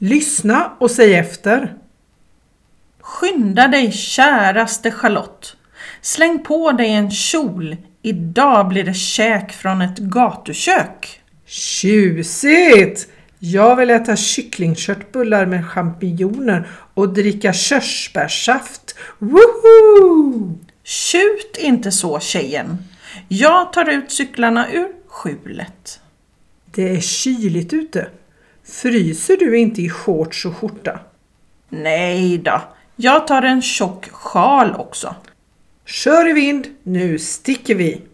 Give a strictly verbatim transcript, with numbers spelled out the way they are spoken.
Lyssna och säg efter. Skynda dig, käraste Charlotte. Släng på dig en kjol. Idag blir det käk från ett gatukök. Tjusigt! Jag vill äta kycklingköttbullar med champinjoner och dricka körsbärssaft. Woohoo! Tjut inte så, tjejen. Jag tar ut cyklarna ur skjulet. Det är kyligt ute. Fryser du inte i shorts och skjorta? Nej då, jag tar en tjock sjal också. Kör i vind, nu sticker vi!